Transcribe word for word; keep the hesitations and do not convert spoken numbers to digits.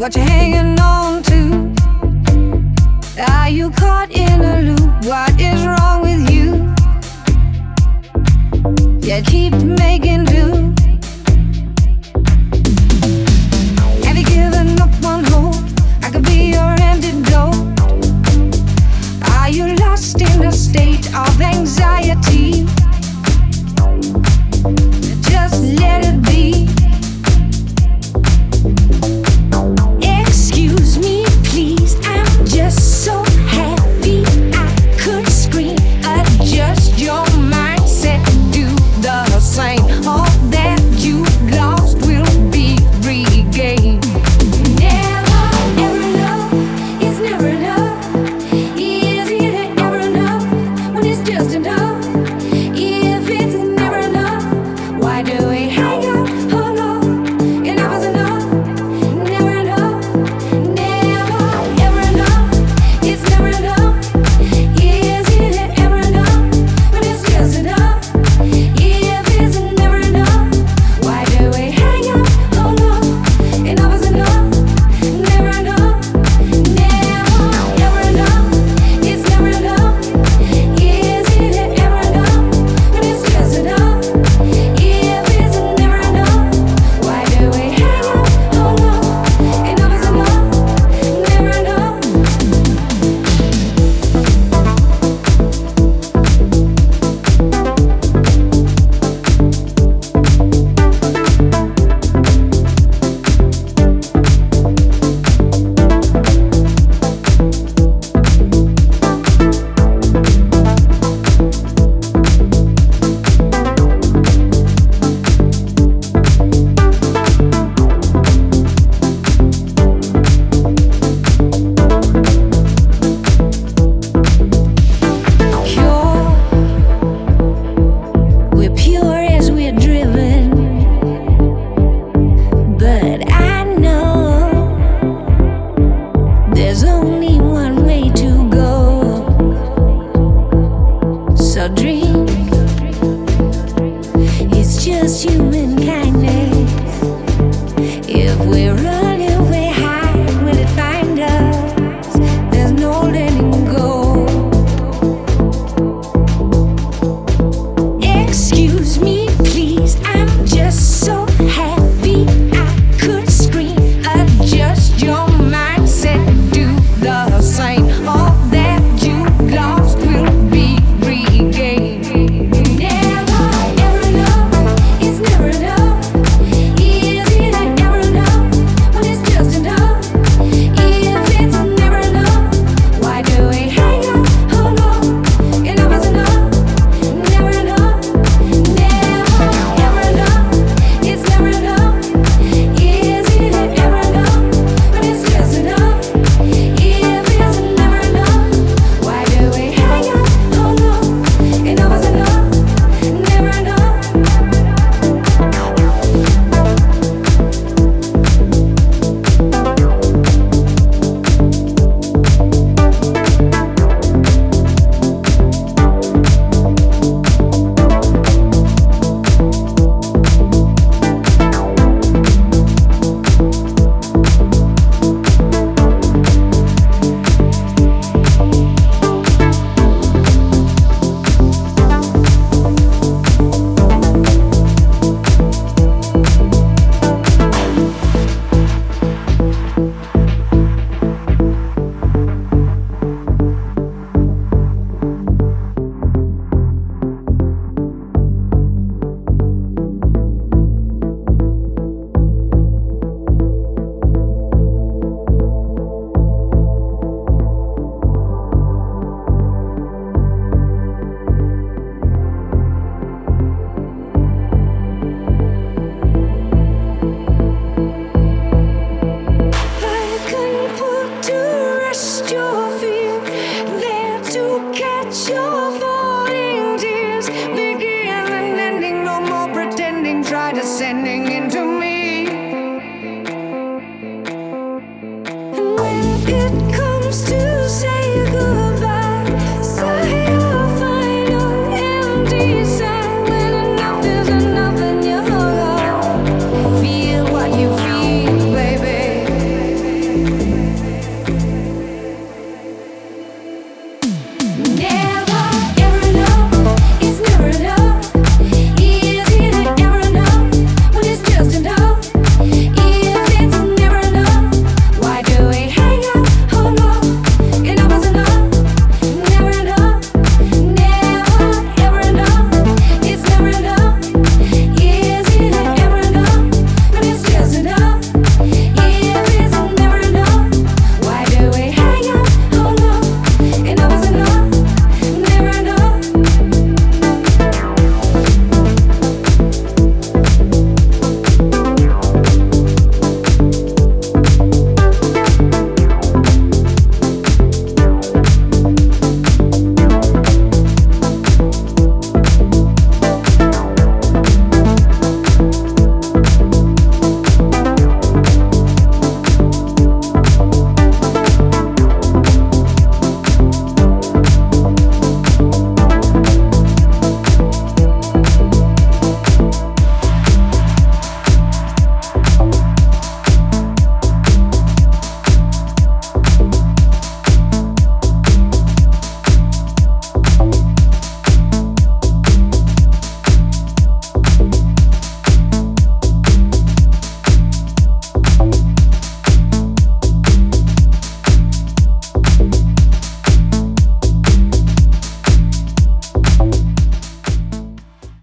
what you hanging on to? Are you caught in a loop? What is wrong with you? You keep making do. Have you given up on hope? I could be your antidote. Are you lost in a state of anxiety? Just let it be. Excuse me, please, I'm just so happy I could scream. Adjust your mindset, do the same. All that you lost will be regained. Never ever enough, it's never enough. Is it ever enough when it's just enough? If it's never enough, why do we hang up? Oh no, enough is enough. Never enough, never ever enough. It's never enough. Is it ever enough when it's just enough? If it's never enough, why do we hang up? Oh no, enough is enough. Never enough, never ever enough. It's never enough. Is it ever enough when it's just enough? If it's never enough, why do we hang up? Oh no, enough is enough. Never enough. Pure, we're pure as we're driven, but I know there's only one way to go. So drink, it's just you